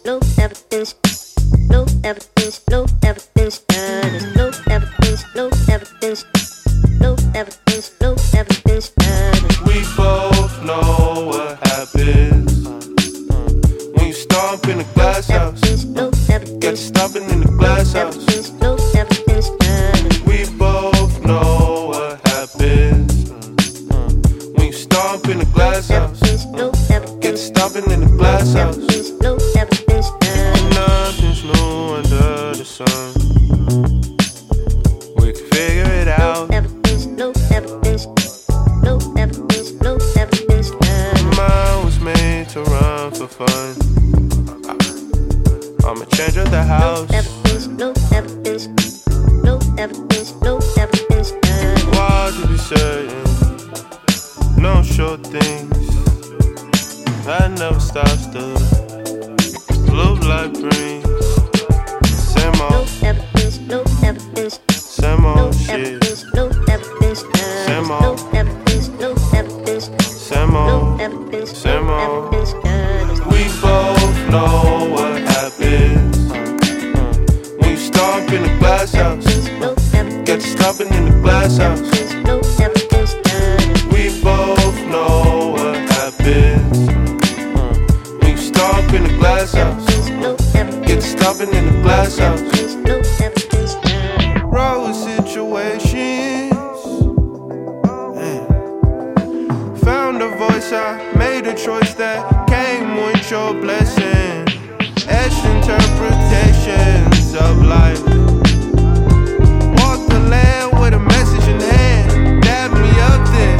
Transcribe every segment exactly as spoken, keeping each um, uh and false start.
no evidence, no evidence, no evidence, there's no evidence, no evidence, no evidence, no evidence, there's We both know what happens when you stomp in the glass house. no evidence, Got you stomping in the glass house. no evidence, there's We both know what happens when you stomp in the glass house. no Get you evidence, stomping in the glass house. no evidence, there's Nothing's new under the sun. We can figure it out. evidence, no evidence, no evidence, no evidence, there's Mine was made to run for fun. I'ma change up the house. evidence, no evidence, no evidence, no evidence, there's Why to be certain? No sure things. That never stops the blue light brings. Same no old, evidence, no evidence, same no old shit. evidence, no evidence, there's Same no old. evidence, no evidence, Same no old. evidence, Same no old. evidence, there's We both know what happens when you stomp in the glass house. no evidence, Got you stomping in the glass house. no evidence, there's We both know what happens when you stomp in the glass house. no evidence, Get you stomping in the glass house. no evidence, there's Roll with situations. Man. Found a voice, I made a choice that came with your blessing. Etched interpretations of life. Walk the land with a message in hand. Dab me up there.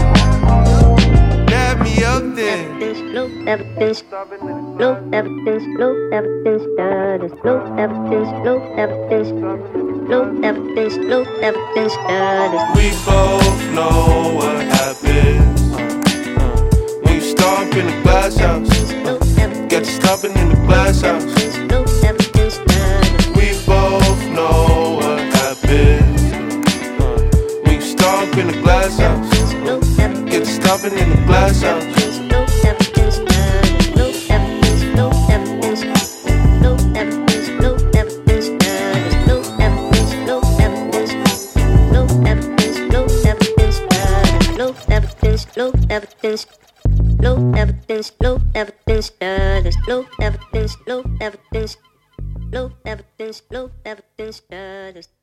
Dab me up there. no evidence, no evidence, no evidence, there's no evidence, no evidence, no evidence, no evidence, there's We both know what happens when you stomp in the glass house. no evidence, Get you stomping in the glass house. no evidence, there's We both know what happens when you stomp in the glass house. no evidence, Get you stomping in the glass house. no evidence, there's no evidence, no evidence, no evidence, no evidence, there's no evidence, no evidence, no evidence, no evidence, there's no evidence, no evidence, no evidence, no evidence, there's no evidence, no evidence, no evidence, no evidence, there's